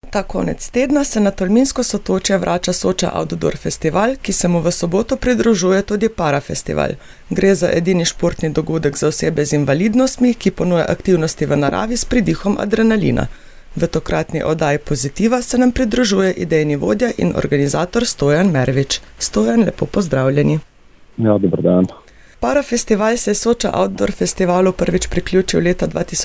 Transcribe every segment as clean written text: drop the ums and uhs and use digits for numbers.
Ta konec tedna se na Tolminsko Sotočje vrača Soča Outdoor Festival, ki se mu v soboto pridružuje tudi Parafestival. Gre za edini športni dogodek za osebe z invalidnostmi, ki ponuja aktivnosti v naravi s pridihom adrenalina. V tokratni oddaji Pozitiva se nam pridružuje idejni vodja in organizator Stojan Mervič. Stojan, lepo pozdravljeni. Ja, dober dan. Parafestival se je Soča Outdoor Festivalu prvič priključil leta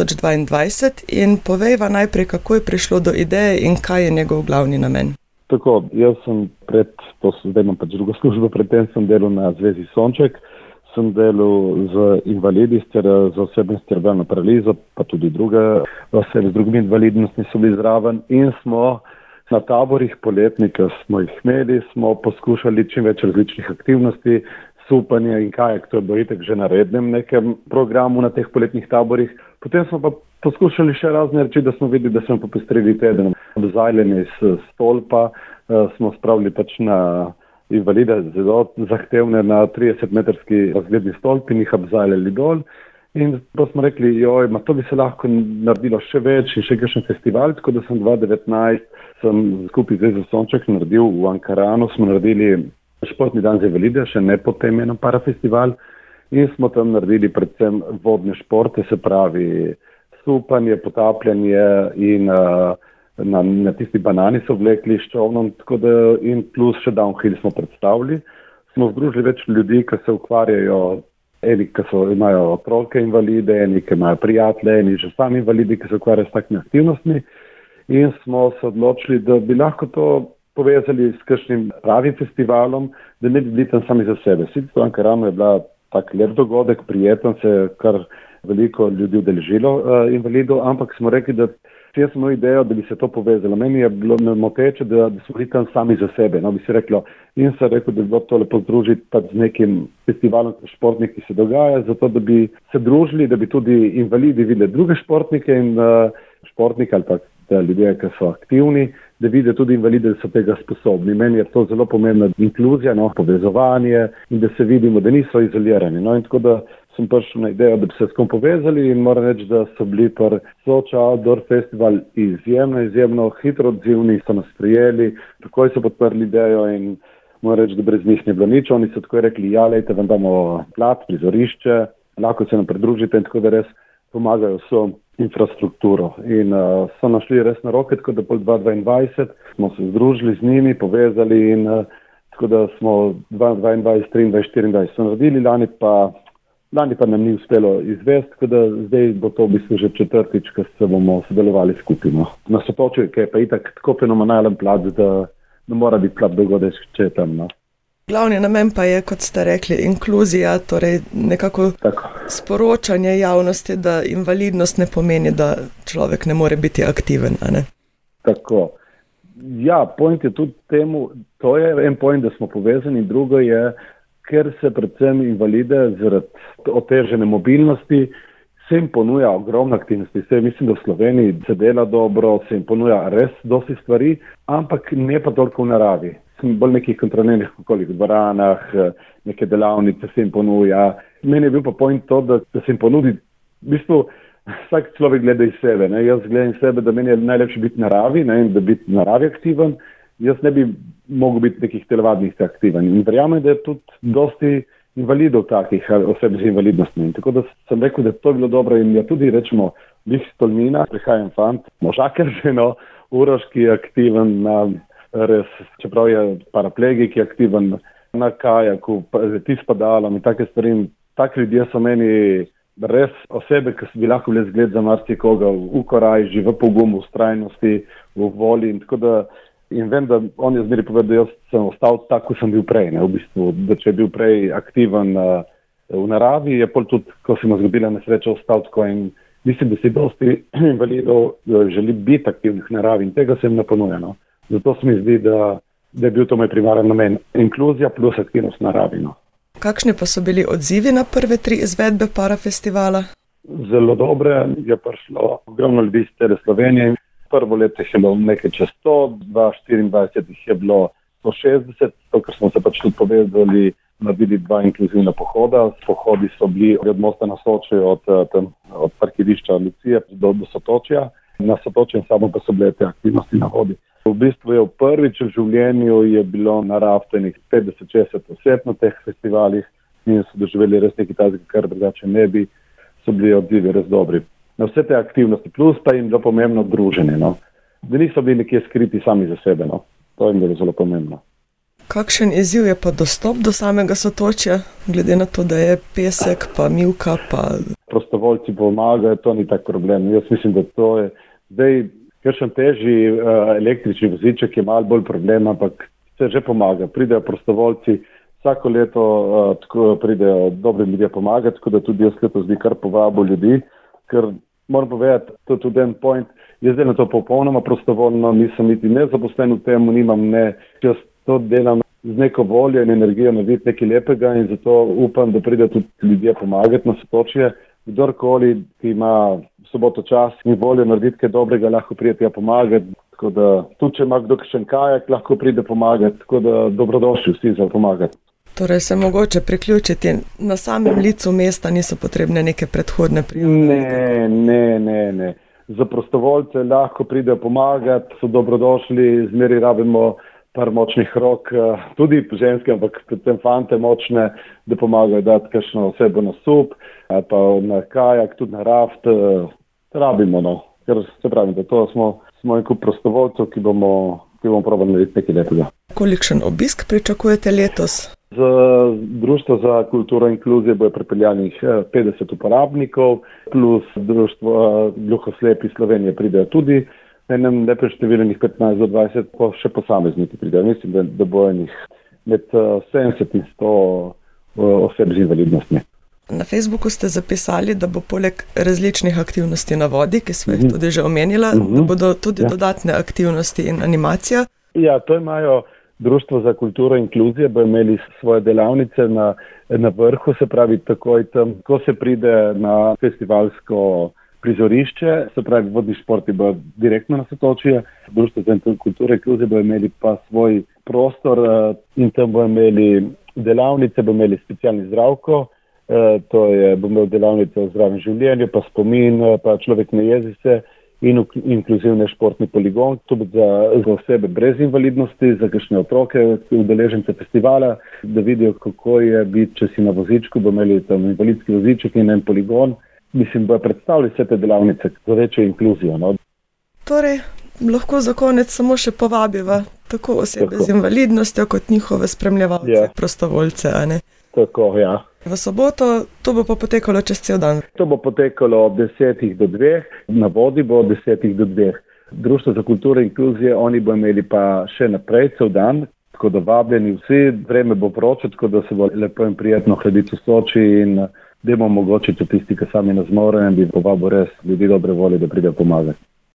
2022 in povejva najprej, kako je prišlo do ideje in kaj je njegov glavni namen. Tako, jaz sem zdaj imam drugo službo, predtem sem delal na Zvezi Sonček, sem delal z invalidi, z osebami s cerebralno paralizo, pa tudi druge osebe z drugimi invalidnostmi so bili zraven in smo na taborih poletnih, ki smo jih imeli, smo poskušali čim več različnih aktivnosti, supanje in kajak, to je bilo itak že na rednem nekem programu na teh poletnih taborih. Potem smo pa poskušali še razne reči, da smo videli, da smo popestrili teden. Obzajljanje iz stolpa smo spravili pač na invalide zelo zahtevne na 30-metrski razgledni stolp in jih obzajljali dol. In pa smo rekli, to bi se lahko naredilo še več in še kakšen festival, tako da sem 2019 skupaj z Zvezo Sonček naredil v Ankaranu, smo naredili športni dan za invalide, še ne pod tem imenom Parafestival, in smo tam naredili predvsem vodne športe, se pravi supanje, potapljanje in na tisti banani so vlekli s čovnom, tako da in plus še downhill smo predstavili. Smo združili več ljudi, ki se ukvarjajo, eni, ki imajo otroke invalide, eni, ki imajo prijatelje, eni že sami invalidi, ki se ukvarjajo s takimi aktivnostmi, in smo se odločili, da bi lahko to povezali s kakšnim pravim festivalom, da ne bi bili tam sami za sebe. Sicer v Ankaranu je bila tak lep dogodek, prijeten, se je kar veliko ljudi udeležilo invalidov, ampak smo rekli, da jaz sem imel idejo, da bi se to povezalo. Meni je bilo moteče, da smo bili tam sami za sebe, bi se reklo. In se reklo, da bi bilo to lepo združiti pa z nekim festivalom športnih, ki se dogaja, zato da bi se družili, da bi tudi invalidi videli druge športnike in športnike ali pa ljudje, ki so aktivni, da vide tudi invalide, da so tega sposobni. Meni je to zelo pomembna inkluzija, povezovanje in da se vidimo, da niso izolirani. In tako da sem prišel na idejo, da bi se s kom povezali in moram reči, da so bili pri Soča Outdoor Festival izjemno hitro odzivni, so nas prijeli, takoj so podprli idejo in moram reči, da brez njih ne bilo nič. Oni so takoj rekli, lejte, vam damo plat, prizorišče, lahko se nam pridružite in tako da res pomagajo vso infrastrukturo. In so našli res na roke, tako da pol 2022 smo se združili z njimi, povezali in tako da smo 2022, 2023, 2024 so naredili, lani pa nam ni uspelo izvesti, tako da zdaj bo to v bistvu že četrtič, ko se bomo sodelovali skupaj. Na Sotočju, ki je pa itak tako fenomenalen plac, da ne mora biti slab dogodek, če je tam. Glavni namen pa je, kot ste rekli, inkluzija, torej nekako sporočanje javnosti, da invalidnost ne pomeni, da človek ne more biti aktiven, a ne? Tako. Ja, point je tudi temu, to je en point, da smo povezani, in drugo je, ker se predvsem invalide zaradi otežene mobilnosti se jim ponuja ogromno aktivnosti. Mislim, da v Sloveniji se dela dobro, se jim ponuja res dosti stvari, ampak ne pa toliko v naravi. Bolj nekih kontroliranih okoljih, v dvoranah, neke delavnice se jim ponuja. Meni je bil pa point to, da se jim ponudi, v bistvu vsak človek gleda iz sebe. Jaz gledam iz sebe, da meni je najlepše biti v naravi, in da biti v naravi aktiven. Jaz ne bi mogel biti nekih telovadnih aktiven. In verjamem, da je tudi dosti invalidov takih, oseb z invalidnostmi. Tako da sem rekel, da to je bilo dobro in je tudi, rečemo, bih s Tolmina, prihajam fant, možaker ženo, Uroš, ki je aktiven na res, čeprav je paraplegik, ki je aktiven na kajaku, leti s padalom in take stvari. Taki ljudje so meni res osebe, ki bi lahko bile zgled za marsikoga v korajži, v pogumu, v vztrajnosti, v volji. In tako da, in vem, da on je zmeri povedal, da jaz sem ostal tako, kot sem bil prej. V bistvu, da če je bil prej aktiven v naravi, je pol tudi, ko se mu zgodila nesreča, ostal tako. In mislim, da si dosti invalidov želi biti aktivnih v naravi in tega se jim ne ponuja. Zato se mi zdi, da je bil to moj primaren namen. Inkluzija plus aktivnost v naravi. Kakšni pa so bili odzivi na prve 3 izvedbe Parafestivala? Zelo dobre. Je prišlo ogromno ljudi iz cele Slovenije. Prvo leto je bilo nekaj čez 100, 2024 jih je bilo 160, to, ker smo se pač tudi povezali, naredili 2 inkluzivna pohoda. Pohodi so bili od mosta na Soči, od parkirišča Lucije do Sotočja. na Sotočju in samo pa so bile te aktivnosti na vodi. V bistvu je prvič v življenju je bilo na raftenih 50-60 oseb na teh festivalih in so doživeli res nekaj takega, kar drugače ne bi, so bili odzivi res dobri. Na vse te aktivnosti, plus pa jim je bilo pomembno druženje, no. Da niso bili nekje skriti sami za sebe, no. To jim je bilo zelo pomembno. Kakšen izziv je pa dostop do samega Sotočja, glede na to, da je pesek, pa mivka, pa... Prostovoljci pomagajo, to ni tak problem. Jaz mislim, da to je zdaj kakšen težji električni voziček je malo bolj problem, ampak se že pomaga. Pridejo prostovoljci, vsako leto pridejo dobri ljudje pomagati, tako da tudi jaz leto zdi kar povabo ljudi, ker moram povedati, to je tudi en point, jaz zdaj na to popolnoma prostovoljno, nisem niti ne zaposlen v tem, nimam ne, jaz to delam z neko voljo in energijo narediti nekaj lepega in zato upam, da pridejo tudi ljudje pomagati na Sotočje. Kdorkoli, ki ima soboto čas in voljo narediti kaj dobrega, lahko pride tja pomagati. Tako da tudi, če ima kdo kakšen kajak, lahko pride pomagati. Tako da dobrodošli vsi za pomagati. Torej se mogoče priključiti na samem licu mesta, niso potrebne neke predhodne prijave? Ne. Za prostovoljce lahko pridejo pomagati, so dobrodošli, zmeri rabimo par močnih rok, tudi ženske, ampak predvsem fante močne, da pomagajo dati kakšno osebo na sup, ali pa na kajak, tudi na raft, rabimo, no. Ker se pravi, da to smo en kup prostovoljcev, ki bomo probali narediti nekaj lepega. Kolikšen obisk pričakujete letos? Z Društvo za kulturo in inkluzijo bo pripeljanih 50 uporabnikov, plus Društvo gluhoslepi Slovenije pridejo tudi. Enem lepem številnih 15 do 20, pa še posamezniki pridejo. Mislim, da bo enih med 70 in 100 oseb z invalidnostmi. Na Facebooku ste zapisali, da bo poleg različnih aktivnosti na vodi, ki smo jih tudi že omenila, da bodo tudi dodatne aktivnosti in animacija. Ja, to imajo Društvo za kulturo in inkluzijo, bo imeli svoje delavnice na vrhu, se pravi takoj tam, ko se pride na festivalsko prizorišče, se pravi vodni športi bo direktno na Sotočje, Društvo za kulturo in inkluzijo bo imeli pa svoj prostor in tam bo imeli delavnice, bo imeli specialni zdravko, to je, bo imel delavnice o zdravem življenju, pa spomin, pa človek ne jezi se in inkluzivni športni poligon, to bo za osebe brez invalidnosti, za kakšne otroke, udeležence festivala, da vidijo, kako je biti, če si na vozičku, bo imeli tam invalidski voziček in en poligon. Mislim, bo predstavili vse te delavnice za večjo inkluzijo. No. Torej, lahko za konec samo še povabiva tako osebe z invalidnostjo, kot njihove spremljevalce, prostovoljce, a ne? Tako, ja. V soboto to bo pa potekalo čez cel dan? To bo potekalo od 10 do 2, na vodi bo od 10 do 2. Društvo za kulturo in inkluzijo, oni bo imeli pa še naprej cel dan, tako da vabljeni vsi, vreme bo vroče, tako da se bo lepo in prijetno hladiti v Soči in da bomo omogočiti tisti, ki sami ne zmorejo in bi povabil res ljudi dobre volje, da pridejo pomagati.